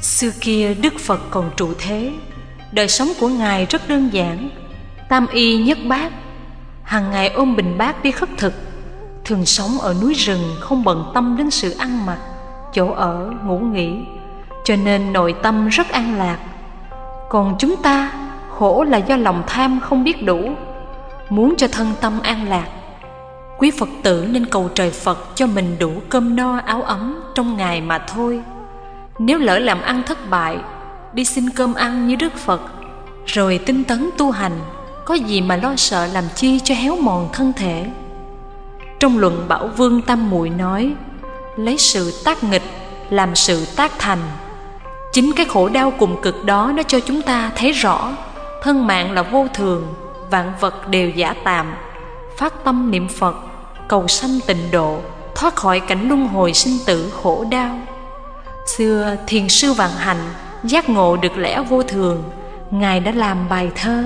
Xưa kia Đức Phật còn trụ thế, đời sống của Ngài rất đơn giản, tam y nhất bát. Hàng ngày ôm bình bát đi khất thực, thường sống ở núi rừng, không bận tâm đến sự ăn mặc, chỗ ở, ngủ nghỉ, cho nên nội tâm rất an lạc. Còn chúng ta khổ là do lòng tham không biết đủ. Muốn cho thân tâm an lạc, quý Phật tử nên cầu trời Phật cho mình đủ cơm no áo ấm trong ngày mà thôi. Nếu lỡ làm ăn thất bại, đi xin cơm ăn như Đức Phật, rồi tinh tấn tu hành, có gì mà lo sợ làm chi cho héo mòn thân thể. Trong luận Bảo Vương Tam Muội nói, lấy sự tác nghịch làm sự tác thành. Chính cái khổ đau cùng cực đó nó cho chúng ta thấy rõ thân mạng là vô thường, vạn vật đều giả tạm. Phát tâm niệm Phật, cầu sanh tịnh độ, thoát khỏi cảnh luân hồi sinh tử khổ đau. Xưa thiền sư Vạn Hạnh giác ngộ được lẽ vô thường, Ngài đã làm bài thơ: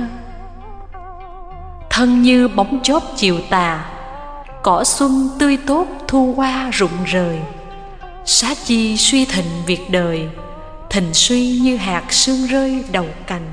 thân như bóng chớp chiều tà, cỏ xuân tươi tốt thu hoa rụng rời. Xá chi suy thịnh việc đời, thịnh suy như hạt sương rơi đầu cành.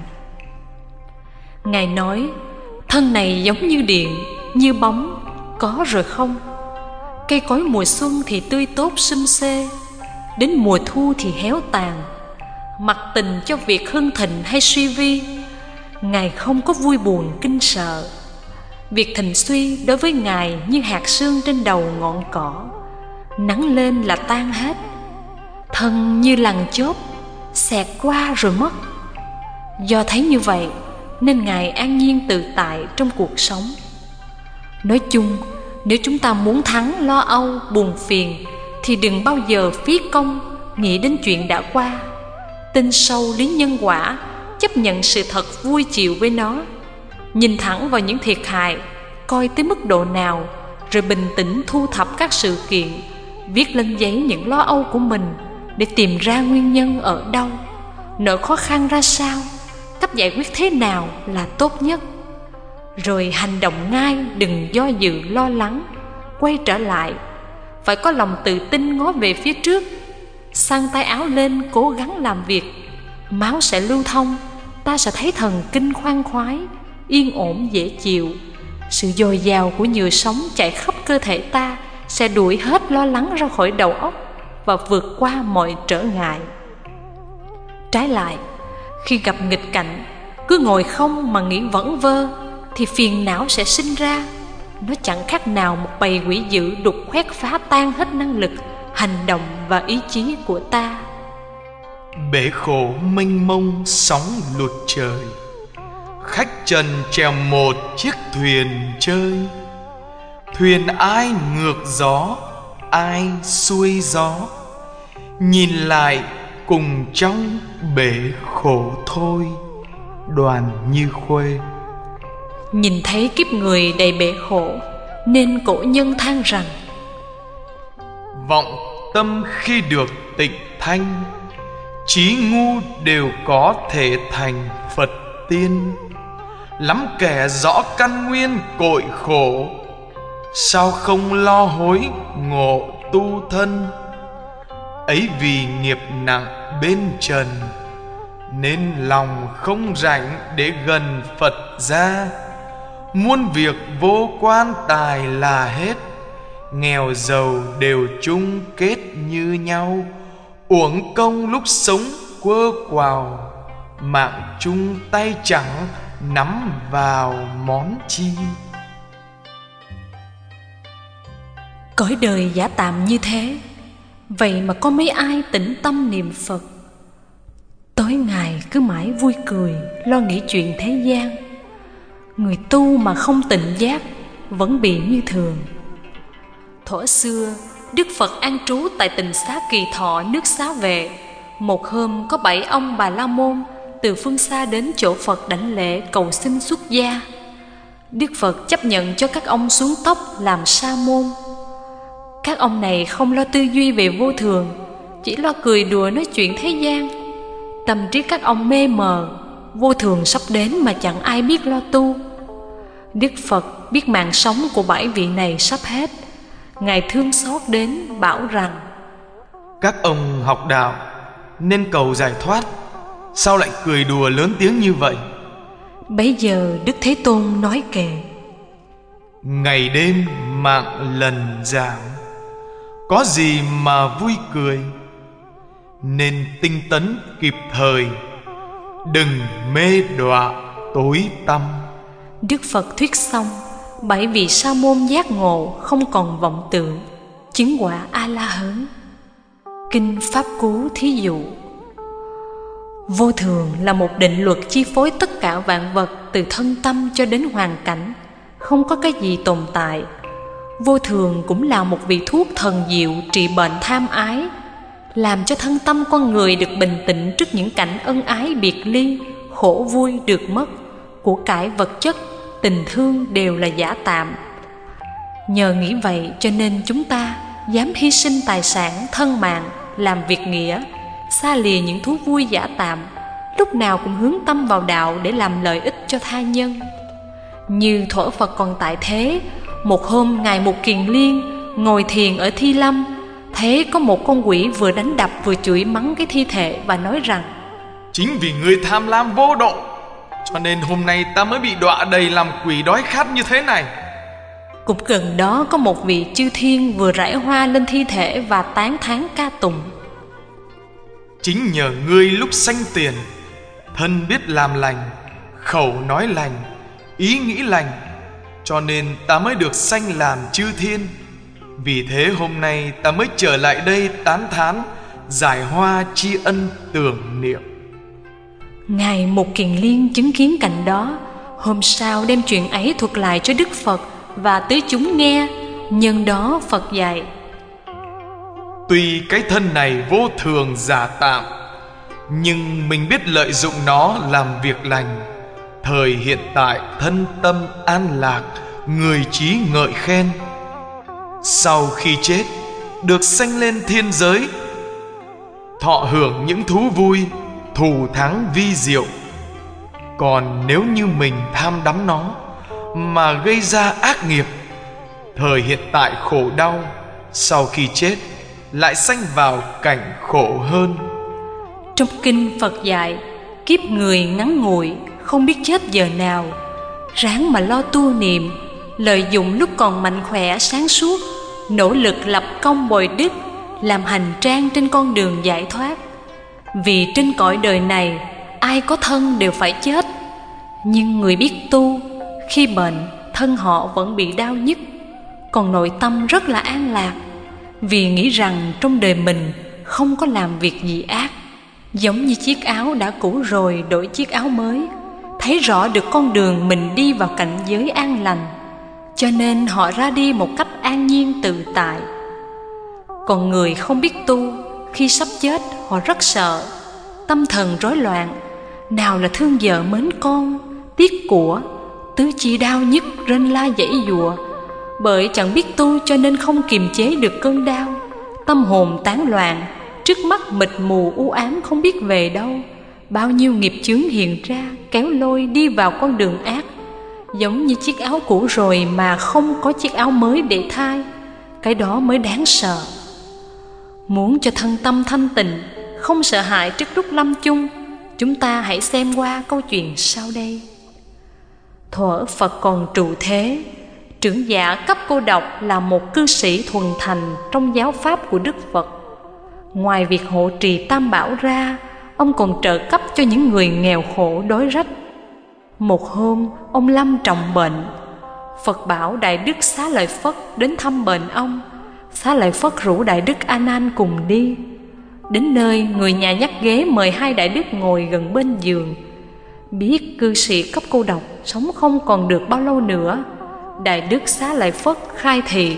Ngài nói thân này giống như điện, như bóng, có rồi không. Cây cối mùa xuân thì tươi tốt sum xê, đến mùa thu thì héo tàn. Mặc tình cho việc hưng thịnh hay suy vi, Ngài không có vui buồn kinh sợ. Việc thịnh suy đối với Ngài như hạt sương trên đầu ngọn cỏ, nắng lên là tan hết. Thân như lằn chớp, xẹt qua rồi mất. Do thấy như vậy nên Ngài an nhiên tự tại trong cuộc sống. Nói chung, nếu chúng ta muốn thắng lo âu, buồn phiền, thì đừng bao giờ phí công nghĩ đến chuyện đã qua. Tin sâu lý nhân quả, chấp nhận sự thật vui chịu với nó. Nhìn thẳng vào những thiệt hại, coi tới mức độ nào, rồi bình tĩnh thu thập các sự kiện, viết lên giấy những lo âu của mình để tìm ra nguyên nhân ở đâu, nỗi khó khăn ra sao, cách giải quyết thế nào là tốt nhất. Rồi hành động ngay, đừng do dự lo lắng, quay trở lại. Phải có lòng tự tin ngó về phía trước, xăng tay áo lên cố gắng làm việc. Máu sẽ lưu thông, ta sẽ thấy thần kinh khoan khoái, yên ổn dễ chịu. Sự dồi dào của nhựa sống chạy khắp cơ thể ta sẽ đuổi hết lo lắng ra khỏi đầu óc và vượt qua mọi trở ngại. Trái lại, khi gặp nghịch cảnh, cứ ngồi không mà nghĩ vẩn vơ, thì phiền não sẽ sinh ra. Nó chẳng khác nào một bầy quỷ dữ đục khoét phá tan hết năng lực, hành động và ý chí của ta. Bể khổ mênh mông sóng lụt trời, khách trần chèo một chiếc thuyền chơi. Thuyền ai ngược gió, ai xuôi gió, nhìn lại cùng trong bể khổ thôi. Đoàn Như Khuê. Nhìn thấy kiếp người đầy bể khổ, nên cổ nhân than rằng: vọng tâm khi được tịnh thanh, trí ngu đều có thể thành Phật tiên. Lắm kẻ rõ căn nguyên cội khổ, sao không lo hối ngộ tu thân. Ấy vì nghiệp nặng bên trần, nên lòng không rảnh để gần Phật ra. Muôn việc vô quan tài là hết, nghèo giàu đều chung kết như nhau. Uổng công lúc sống quơ quào, mạng chung tay chẳng nắm vào món chi. Cõi đời giả tạm như thế, vậy mà có mấy ai tĩnh tâm niệm Phật. Tối ngày cứ mãi vui cười, lo nghĩ chuyện thế gian. Người tu mà không tịnh giác, vẫn bị như thường. Thuở xưa, Đức Phật an trú tại tịnh xá Kỳ Thọ, nước Xá Vệ. Một hôm có 7 ông Bà La Môn từ phương xa đến chỗ Phật đảnh lễ cầu xin xuất gia. Đức Phật chấp nhận cho các ông xuống tóc làm sa môn. Các ông này không lo tư duy về vô thường, chỉ lo cười đùa nói chuyện thế gian. Tâm trí các ông mê mờ, vô thường sắp đến mà chẳng ai biết lo tu. Đức Phật biết mạng sống của 7 vị này sắp hết, Ngài thương xót đến bảo rằng: các ông học đạo nên cầu giải thoát, sao lại cười đùa lớn tiếng như vậy? Bấy giờ Đức Thế Tôn nói kệ: Ngày đêm mạng lần giảm, có gì mà vui cười? Nên tinh tấn kịp thời, đừng mê đọa tối tăm. Đức Phật thuyết xong, 7 vị sa môn giác ngộ, không còn vọng tưởng, chứng quả A-la-hán. Kinh Pháp Cú thí dụ: vô thường là một định luật chi phối tất cả vạn vật, từ thân tâm cho đến hoàn cảnh, không có cái gì tồn tại. Vô thường cũng là một vị thuốc thần diệu trị bệnh tham ái, làm cho thân tâm con người được bình tĩnh trước những cảnh ân ái biệt ly, khổ vui được mất, của cải vật chất, tình thương đều là giả tạm. Nhờ nghĩ vậy cho nên chúng ta dám hy sinh tài sản, thân mạng, làm việc nghĩa, xa lìa những thú vui giả tạm, lúc nào cũng hướng tâm vào đạo để làm lợi ích cho tha nhân. Như thuở Phật còn tại thế, một hôm Ngài Mục Kiền Liên ngồi thiền ở Thi Lâm, thấy có một con quỷ vừa đánh đập vừa chửi mắng cái thi thể và nói rằng: chính vì ngươi tham lam vô độ, cho nên hôm nay ta mới bị đọa đầy làm quỷ đói khát như thế này. Cũng gần đó có một vị chư thiên vừa rải hoa lên thi thể và tán thán ca tụng: chính nhờ ngươi lúc sanh tiền, thân biết làm lành, khẩu nói lành, ý nghĩ lành, cho nên ta mới được sanh làm chư thiên. Vì thế hôm nay ta mới trở lại đây tán thán, giải hoa tri ân tưởng niệm. Ngài Mục Kiền Liên chứng kiến cảnh đó, hôm sau đem chuyện ấy thuật lại cho Đức Phật và tứ chúng nghe. Nhân đó Phật dạy: tuy cái thân này vô thường giả tạm, nhưng mình biết lợi dụng nó làm việc lành. Thời hiện tại thân tâm an lạc, người trí ngợi khen. Sau khi chết được sanh lên thiên giới, thọ hưởng những thú vui, thù thắng vi diệu. Còn nếu như mình tham đắm nó mà gây ra ác nghiệp, thời hiện tại khổ đau, sau khi chết lại sanh vào cảnh khổ hơn. Trong kinh Phật dạy, kiếp người ngắn ngủi, không biết chết giờ nào, ráng mà lo tu niệm, lợi dụng lúc còn mạnh khỏe sáng suốt, nỗ lực lập công bồi đức, làm hành trang trên con đường giải thoát. Vì trên cõi đời này, ai có thân đều phải chết, nhưng người biết tu, khi bệnh, thân họ vẫn bị đau nhức, còn nội tâm rất là an lạc, vì nghĩ rằng trong đời mình không có làm việc gì ác. Giống như chiếc áo đã cũ rồi đổi chiếc áo mới, thấy rõ được con đường mình đi vào cảnh giới an lành, cho nên họ ra đi một cách an nhiên tự tại. Còn người không biết tu, khi sắp chết họ rất sợ, tâm thần rối loạn, nào là thương vợ mến con, tiếc của, tứ chi đau nhức rên la giãy giụa. Bởi chẳng biết tu cho nên không kiềm chế được cơn đau, tâm hồn tán loạn, trước mắt mịt mù u ám không biết về đâu. Bao nhiêu nghiệp chướng hiện ra, kéo lôi đi vào con đường ác. Giống như chiếc áo cũ rồi mà không có chiếc áo mới để thay, cái đó mới đáng sợ. Muốn cho thân tâm thanh tịnh, không sợ hãi trước lúc lâm chung, chúng ta hãy xem qua câu chuyện sau đây. Thuở Phật còn trụ thế, trưởng giả Cấp Cô Độc là một cư sĩ thuần thành trong giáo pháp của Đức Phật. Ngoài việc hộ trì Tam Bảo ra, ông còn trợ cấp cho những người nghèo khổ đói rách. Một hôm, ông lâm trọng bệnh. Phật bảo Đại Đức Xá Lợi Phất đến thăm bệnh ông. Xá Lợi Phất rủ Đại Đức A Nan cùng đi. Đến nơi, người nhà nhắc ghế mời hai Đại Đức ngồi gần bên giường. Biết cư sĩ Cấp Cô Độc sống không còn được bao lâu nữa, Đại Đức Xá Lợi Phất khai thị: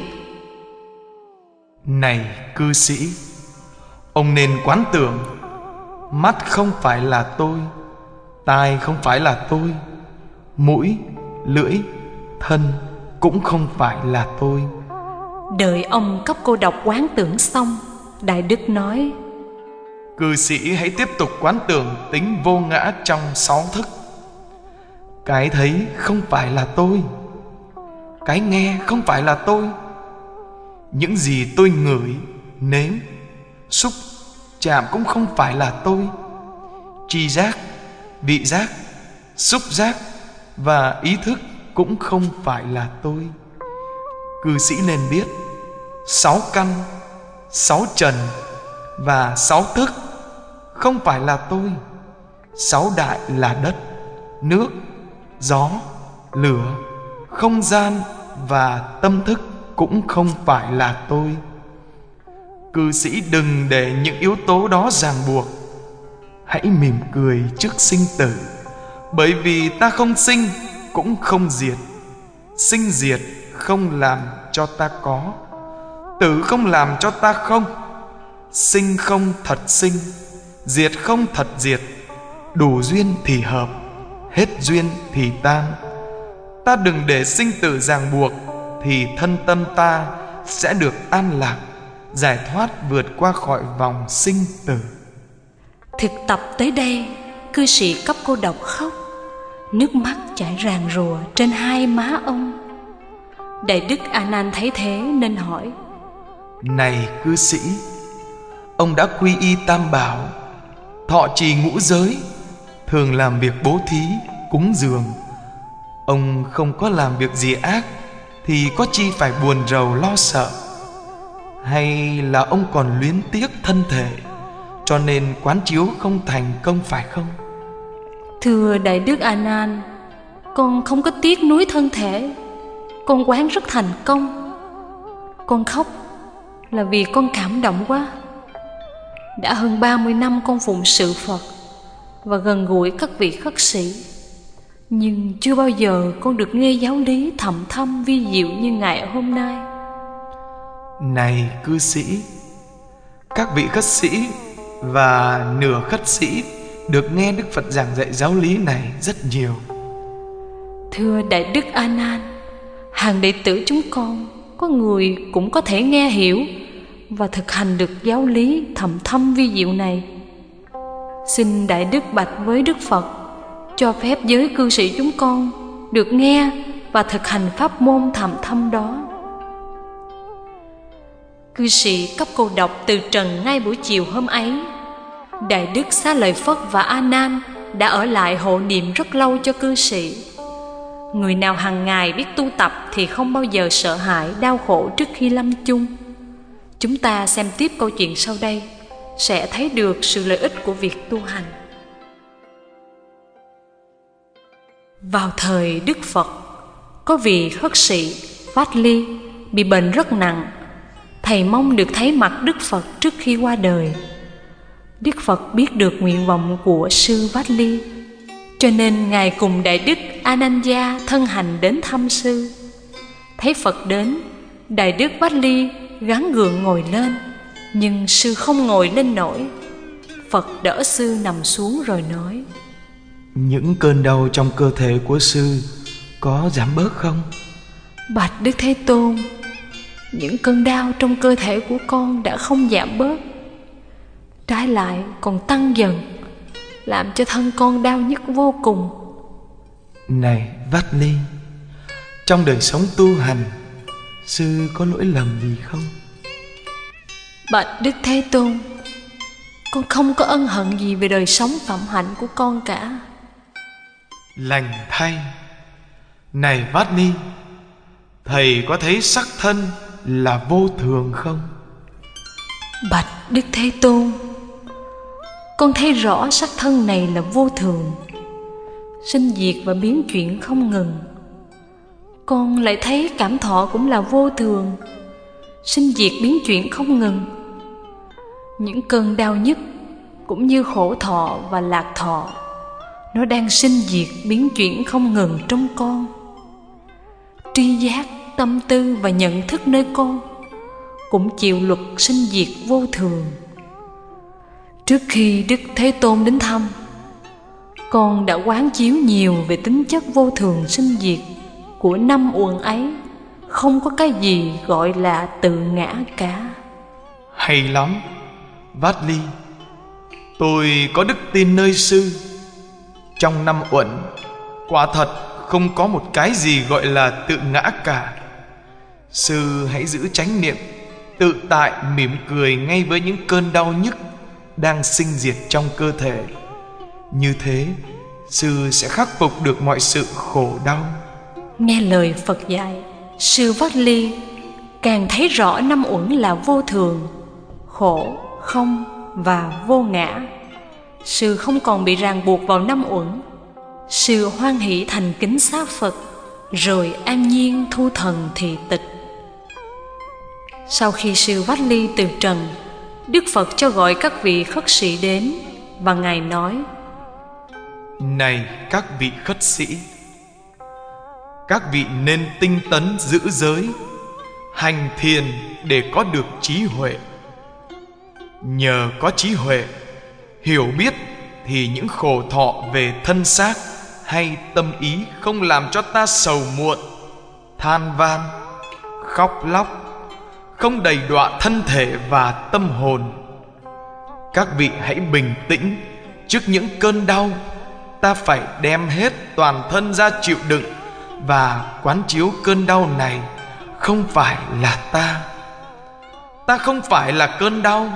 này cư sĩ, ông nên quán tưởng, mắt không phải là tôi, tai không phải là tôi, mũi, lưỡi, thân cũng không phải là tôi. Đợi ông Cấp Cô Độc quán tưởng xong, Đại Đức nói: cư sĩ hãy tiếp tục quán tưởng tính vô ngã trong 6 thức. Cái thấy không phải là tôi, cái nghe không phải là tôi, những gì tôi ngửi, nếm, xúc, chạm cũng không phải là tôi. Tri giác, vị giác, xúc giác và ý thức cũng không phải là tôi. Cư sĩ nên biết 6 căn, 6 trần và 6 thức không phải là tôi. 6 đại là đất, nước, gió, lửa, không gian và tâm thức cũng không phải là tôi. Cư sĩ đừng để những yếu tố đó ràng buộc. Hãy mỉm cười trước sinh tử, bởi vì ta không sinh cũng không diệt. Sinh diệt không làm cho ta có, tử không làm cho ta không. Sinh không thật sinh, diệt không thật diệt. Đủ duyên thì hợp, hết duyên thì tan. Ta đừng để sinh tử ràng buộc, thì thân tâm ta sẽ được an lạc, giải thoát vượt qua khỏi vòng sinh tử. Thực tập tới đây, cư sĩ Cấp Cô Độc khóc, nước mắt chảy ràn rùa trên hai má ông. Đại đức A Nan thấy thế nên hỏi: Này cư sĩ, ông đã quy y Tam Bảo, thọ trì ngũ giới, thường làm việc bố thí, cúng dường. Ông không có làm việc gì ác, thì có chi phải buồn rầu lo sợ? Hay là ông còn luyến tiếc thân thể, cho nên quán chiếu không thành công phải không? Thưa Đại đức A Nan, con không có tiếc nuối thân thể, con quán rất thành công. Con khóc là vì con cảm động quá. Đã hơn 30 năm con phụng sự Phật và gần gũi các vị khất sĩ, nhưng chưa bao giờ con được nghe giáo lý thầm thâm vi diệu như ngày hôm nay. Này cư sĩ, các vị khất sĩ và nửa khất sĩ được nghe Đức Phật giảng dạy giáo lý này rất nhiều. Thưa Đại đức A Nan, hàng đệ tử chúng con có người cũng có thể nghe hiểu và thực hành được giáo lý thầm thâm vi diệu này. Xin Đại đức bạch với Đức Phật cho phép giới cư sĩ chúng con được nghe và thực hành pháp môn thầm thâm đó. Cư sĩ Cấp Cô Độc từ trần ngay buổi chiều hôm ấy. Đại đức Xá Lợi Phất và A Nan đã ở lại hộ niệm rất lâu cho cư sĩ. Người nào hàng ngày biết tu tập thì không bao giờ sợ hãi đau khổ trước khi lâm chung. Chúng ta xem tiếp câu chuyện sau đây sẽ thấy được sự lợi ích của việc tu hành. Vào thời Đức Phật, có vị khất sĩ Vát Ly bị bệnh rất nặng. Thầy mong được thấy mặt Đức Phật trước khi qua đời. Đức Phật biết được nguyện vọng của sư Vát Ly, cho nên Ngài cùng Đại đức Ananya thân hành đến thăm sư. Thấy Phật đến, Đại đức Vát Ly gắng gượng ngồi lên, nhưng sư không ngồi lên nổi. Phật đỡ sư nằm xuống rồi nói: Những cơn đau trong cơ thể của sư có giảm bớt không? Bạch Đức Thế Tôn, những cơn đau trong cơ thể của con đã không giảm bớt, trái lại còn tăng dần, làm cho thân con đau nhức vô cùng. Này Vát Ly, trong đời sống tu hành, sư có lỗi lầm gì không? Bạch Đức Thế Tôn, con không có ân hận gì về đời sống phạm hạnh của con cả. Lành thay. Này Vát Ly, thầy có thấy sắc thân là vô thường không? Bạch Đức Thế Tôn, con thấy rõ sắc thân này là vô thường, sinh diệt và biến chuyển không ngừng. Con lại thấy cảm thọ cũng là vô thường, sinh diệt biến chuyển không ngừng. Những cơn đau nhức cũng như khổ thọ và lạc thọ, nó đang sinh diệt biến chuyển không ngừng trong con. Tri giác, tâm tư và nhận thức nơi con cũng chịu luật sinh diệt vô thường. Trước khi Đức Thế Tôn đến thăm, con đã quán chiếu nhiều về tính chất vô thường sinh diệt của năm uẩn ấy. Không có cái gì gọi là tự ngã cả. Hay lắm, Vát Ly, tôi có đức tin nơi sư. Trong năm uẩn, quả thật không có một cái gì gọi là tự ngã cả. Sư hãy giữ chánh niệm, tự tại mỉm cười ngay với những cơn đau nhức, đang sinh diệt trong cơ thể. Như thế, sư sẽ khắc phục được mọi sự khổ đau. Nghe lời Phật dạy, sư Vắt Ly càng thấy rõ năm uẩn là vô thường, khổ, không và vô ngã. Sư không còn bị ràng buộc vào năm uẩn. Sư hoan hỷ thành kính xá Phật, rồi an nhiên thu thần thị tịch. Sau khi sư Vắt Ly từ trần, Đức Phật cho gọi các vị khất sĩ đến, và Ngài nói: Này các vị khất sĩ, các vị nên tinh tấn giữ giới, hành thiền để có được trí huệ. Nhờ có trí huệ, hiểu biết, thì những khổ thọ về thân xác hay tâm ý không làm cho ta sầu muộn, than van, khóc lóc, không đầy đọa thân thể và tâm hồn. Các vị hãy bình tĩnh trước những cơn đau. Ta phải đem hết toàn thân ra chịu đựng và quán chiếu cơn đau này không phải là ta. Ta không phải là cơn đau.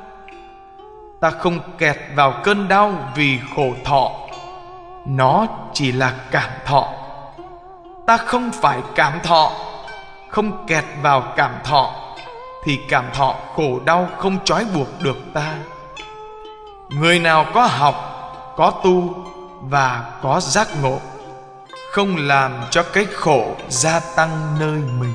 Ta không kẹt vào cơn đau vì khổ thọ. Nó chỉ là cảm thọ. Ta không phải cảm thọ. Không kẹt vào cảm thọ thì cảm thọ khổ đau không trói buộc được ta. Người nào có học, có tu và có giác ngộ, không làm cho cái khổ gia tăng nơi mình.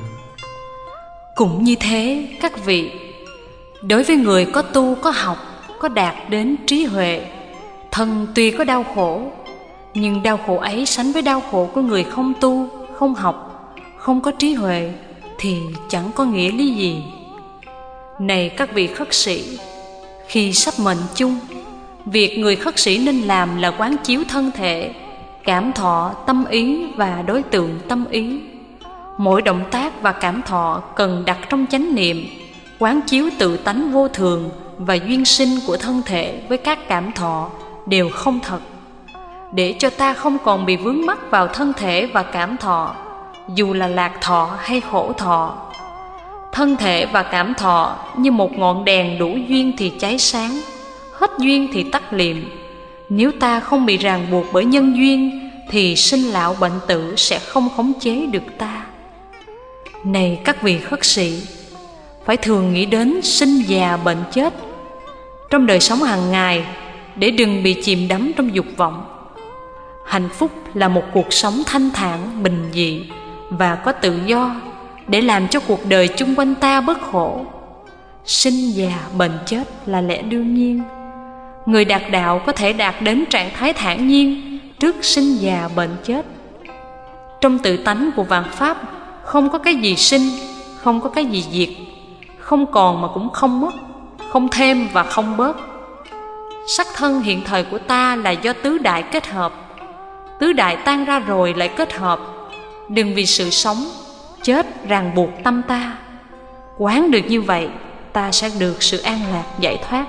Cũng như thế các vị, đối với người có tu, có học, có đạt đến trí huệ, thân tuy có đau khổ, nhưng đau khổ ấy sánh với đau khổ của người không tu, không học, không có trí huệ thì chẳng có nghĩa lý gì. Này các vị khất sĩ, khi sắp mệnh chung, việc người khất sĩ nên làm là quán chiếu thân thể, cảm thọ, tâm ý và đối tượng tâm ý. Mỗi động tác và cảm thọ cần đặt trong chánh niệm, quán chiếu tự tánh vô thường và duyên sinh của thân thể với các cảm thọ đều không thật, để cho ta không còn bị vướng mắc vào thân thể và cảm thọ, dù là lạc thọ hay khổ thọ. Thân thể và cảm thọ như một ngọn đèn, đủ duyên thì cháy sáng, hết duyên thì tắt liệm. Nếu ta không bị ràng buộc bởi nhân duyên thì sinh lão bệnh tử sẽ không khống chế được ta. Này các vị khất sĩ, phải thường nghĩ đến sinh già bệnh chết trong đời sống hàng ngày, để đừng bị chìm đắm trong dục vọng. Hạnh phúc là một cuộc sống thanh thản, bình dị và có tự do, để làm cho cuộc đời chung quanh ta bớt khổ. Sinh già bệnh chết là lẽ đương nhiên. Người đạt đạo có thể đạt đến trạng thái thản nhiên trước sinh già bệnh chết. Trong tự tánh của vạn pháp không có cái gì sinh, không có cái gì diệt, không còn mà cũng không mất, không thêm và không bớt. Sắc thân hiện thời của ta là do tứ đại kết hợp. Tứ đại tan ra rồi lại kết hợp. Đừng vì sự sống, chết ràng buộc tâm ta. Quán được như vậy, ta sẽ được sự an lạc giải thoát.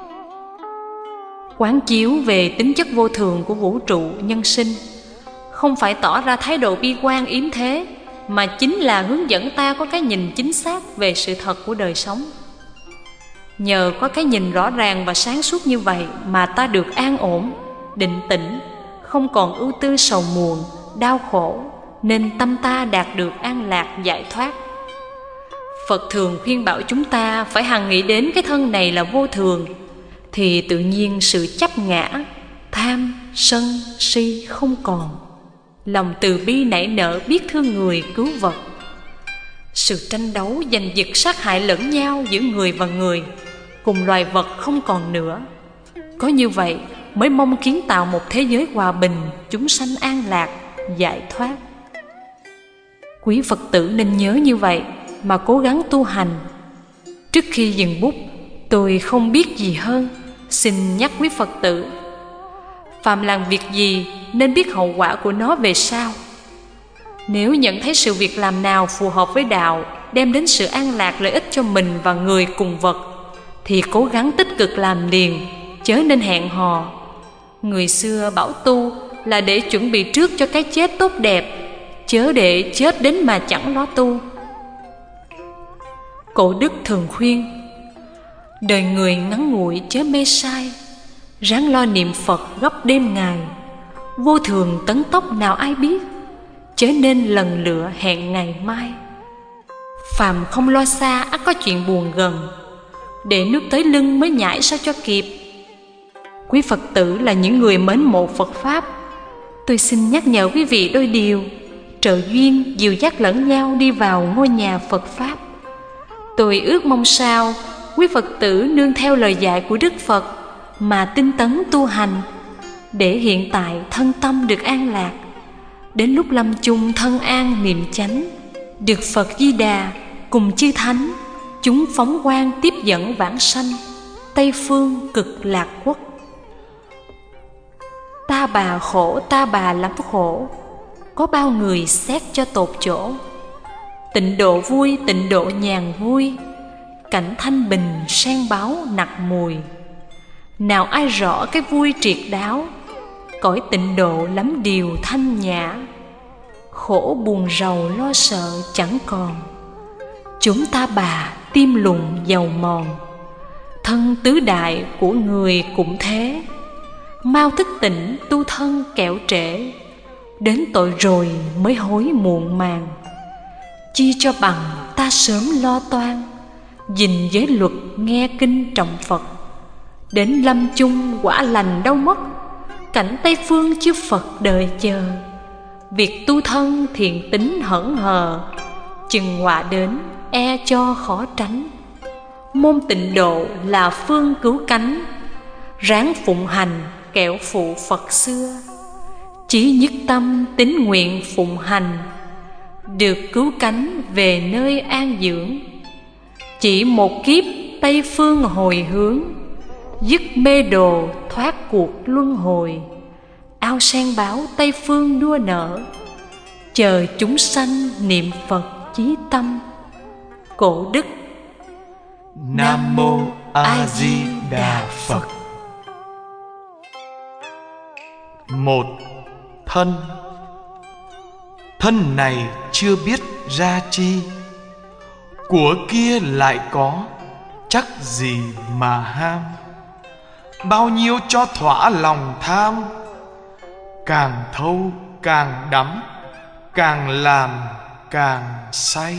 Quán chiếu về tính chất vô thường của vũ trụ nhân sinh không phải tỏ ra thái độ bi quan yếm thế, mà chính là hướng dẫn ta có cái nhìn chính xác về sự thật của đời sống. Nhờ có cái nhìn rõ ràng và sáng suốt như vậy mà ta được an ổn, định tĩnh, không còn ưu tư sầu muộn, đau khổ, nên tâm ta đạt được an lạc giải thoát. Phật thường khuyên bảo chúng ta phải hằng nghĩ đến cái thân này là vô thường, thì tự nhiên sự chấp ngã, tham, sân, si không còn. Lòng từ bi nảy nở biết thương người cứu vật. Sự tranh đấu giành giật sát hại lẫn nhau giữa người và người, cùng loài vật không còn nữa. Có như vậy mới mong kiến tạo một thế giới hòa bình, chúng sanh an lạc, giải thoát. Quý Phật tử nên nhớ như vậy mà cố gắng tu hành. Trước khi dừng bút, tôi không biết gì hơn, xin nhắc quý Phật tử: phàm làm việc gì nên biết hậu quả của nó về sau. Nếu nhận thấy sự việc làm nào phù hợp với đạo, đem đến sự an lạc lợi ích cho mình và người cùng vật, thì cố gắng tích cực làm liền, chớ nên hẹn hò. Người xưa bảo tu là để chuẩn bị trước cho cái chết tốt đẹp, chớ để chết đến mà chẳng lo tu. Cổ đức thường khuyên: Đời người ngắn ngủi chớ mê sai, ráng lo niệm Phật gấp đêm ngày. Vô thường tấn tốc nào ai biết, chớ nên lần lựa hẹn ngày mai. Phàm không lo xa ắt có chuyện buồn gần, để nước tới lưng mới nhảy sao cho kịp. Quý Phật tử là những người mến mộ Phật Pháp, tôi xin nhắc nhở quý vị đôi điều: trợ duyên dìu dắt lẫn nhau đi vào ngôi nhà Phật Pháp. Tôi ước mong sao quý Phật tử nương theo lời dạy của Đức Phật mà tinh tấn tu hành, để hiện tại thân tâm được an lạc, đến lúc lâm chung thân an niệm chánh, được Phật Di Đà cùng chư thánh chúng phóng quang tiếp dẫn vãng sanh Tây phương cực lạc quốc. Ta bà khổ, ta bà lắm khổ, có bao người xét cho tột chỗ. Tịnh độ vui, tịnh độ nhàn vui, cảnh thanh bình sen báo nặc mùi. Nào ai rõ cái vui triệt đáo, cõi tịnh độ lắm điều thanh nhã. Khổ buồn rầu lo sợ chẳng còn, chúng ta bà tim lùng dầu mòn. Thân tứ đại của người cũng thế, mau thức tỉnh tu thân kẻo trễ, đến tội rồi mới hối muộn màng. Chi cho bằng ta sớm lo toan, gìn giới luật nghe kinh trọng Phật. Đến lâm chung quả lành đâu mất, cảnh Tây phương chư Phật đời chờ. Việc tu thân thiện tính hững hờ, chừng họa đến e cho khó tránh. Môn tịnh độ là phương cứu cánh, ráng phụng hành kẻo phụ Phật xưa. Chí nhất tâm tín nguyện phụng hành, được cứu cánh về nơi an dưỡng. Chỉ một kiếp Tây phương hồi hướng, dứt mê đồ thoát cuộc luân hồi. Ao sen báo Tây phương đua nở, chờ chúng sanh niệm Phật chí tâm. Cổ đức. Nam Mô A Di Đà Phật. Một, thân. Thân này chưa biết ra chi, của kia lại có, chắc gì mà ham. Bao nhiêu cho thỏa lòng tham, càng thâu càng đắm, càng làm càng say.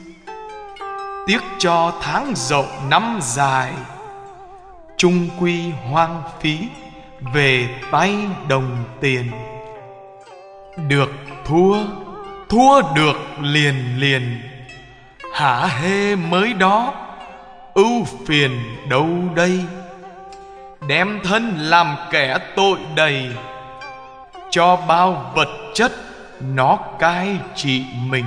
Tiếc cho tháng rộng năm dài, chung quy hoang phí về tay đồng tiền. Được thua, thua được liền liền, hả hê mới đó, ưu phiền đâu đây. Đem thân làm kẻ tội đầy, cho bao vật chất nó cai trị mình.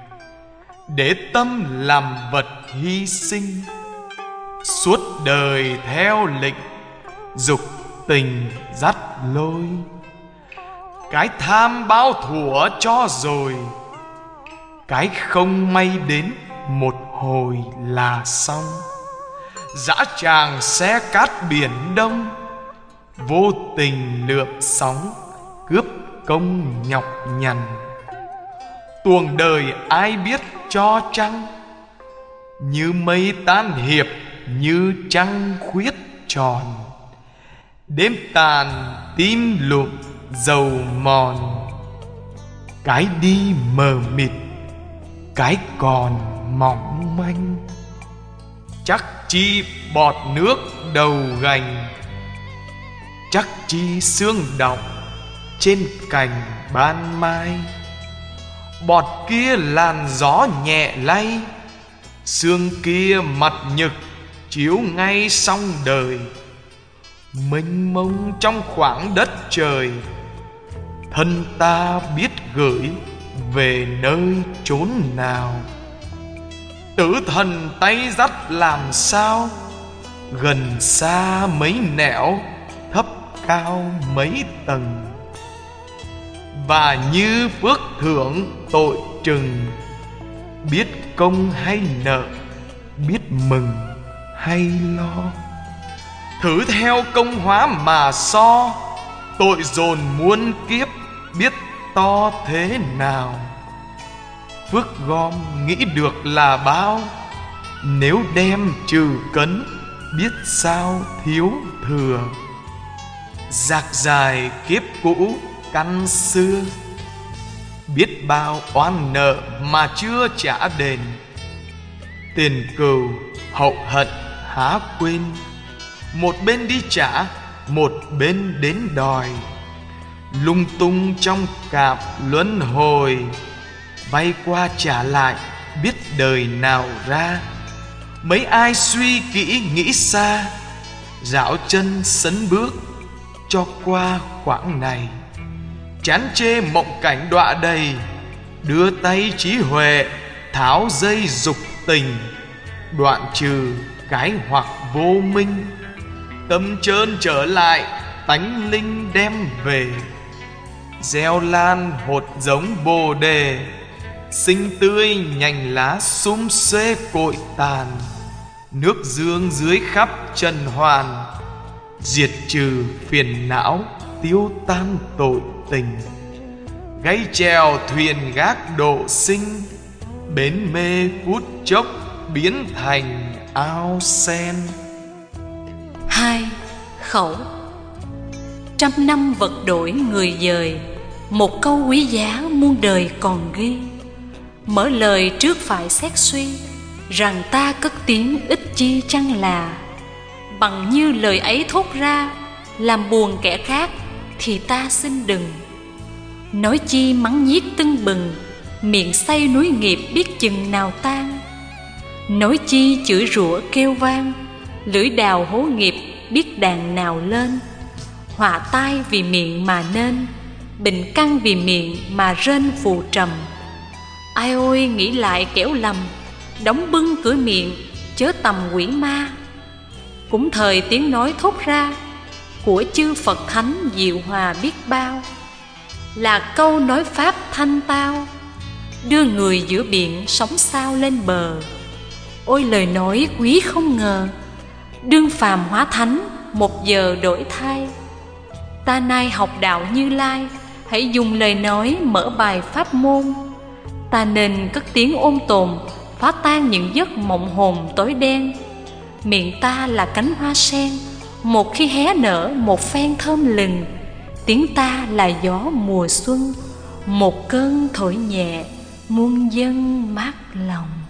Để tâm làm vật hy sinh, suốt đời theo lệnh dục tình dắt lôi. Cái tham bao thủa cho rồi, cái không may đến một hồi là xong. Dã tràng xe cát biển đông, vô tình lượm sóng cướp công nhọc nhằn. Tuồng đời ai biết cho chăng, như mây tan hiệp, như trăng khuyết tròn. Đêm tàn tim lụm dầu mòn, cái đi mờ mịt, cái còn mỏng manh. Chắc chi bọt nước đầu gành, chắc chi sương đọng trên cành ban mai. Bọt kia làn gió nhẹ lay, sương kia mặt nhực chiếu ngay song đời. Mênh mông trong khoảng đất trời, thân ta biết gửi về nơi chốn nào. Tử thần tay dắt làm sao, gần xa mấy nẻo, thấp cao mấy tầng. Và như phước thưởng tội trừng, biết công hay nợ, biết mừng hay lo. Thử theo công hóa mà so, tội dồn muôn kiếp biết to thế nào. Phước gom nghĩ được là bao, nếu đem trừ cấn biết sao thiếu thừa. Dạc dài kiếp cũ căn xưa, biết bao oan nợ mà chưa trả đền. Tiền cừu hậu hận há quên, một bên đi trả, một bên đến đòi. Lung tung trong cạm luân hồi, vay qua trả lại biết đời nào ra. Mấy ai suy kỹ nghĩ xa, dạo chân sấn bước cho qua quãng này. Chán chê mộng cảnh đọa đầy, đưa tay trí huệ tháo dây dục tình. Đoạn trừ cái hoặc vô minh, tâm trơn trở lại tánh linh đem về. Gieo lan hột giống bồ đề, xinh tươi nhành lá sum xê cội tàn. Nước dương dưới khắp trần hoàn, diệt trừ phiền não tiêu tan tội tình. Gáy chèo thuyền gác độ sinh, bến mê phút chốc biến thành ao sen. 2. Khẩu. Trăm năm vật đổi người dời, một câu quý giá muôn đời còn ghi. Mở lời trước phải xét suy, rằng ta cất tiếng ít chi chăng là. Bằng như lời ấy thốt ra, làm buồn kẻ khác thì ta xin đừng. Nói chi mắng nhiếc tưng bừng, miệng say núi nghiệp biết chừng nào tan. Nói chi chửi rủa kêu vang, lưỡi đào hố nghiệp biết đàn nào lên. Họa tai vì miệng mà nên, bệnh căn vì miệng mà rên phù trầm. Ai ôi nghĩ lại kẻo lầm, đóng bưng cửa miệng chớ tầm quỷ ma. Cũng thời tiếng nói thốt ra, của chư Phật Thánh diệu hòa biết bao. Là câu nói pháp thanh tao, đưa người giữa biển sóng sao lên bờ. Ôi lời nói quý không ngờ, đương phàm hóa thánh một giờ đổi thay. Ta nay học đạo Như Lai, hãy dùng lời nói mở bài pháp môn. Ta nên cất tiếng ôn tồn, phá tan những giấc mộng hồn tối đen. Miệng ta là cánh hoa sen, một khi hé nở một phen thơm lừng. Tiếng ta là gió mùa xuân, một cơn thổi nhẹ muôn dân mát lòng.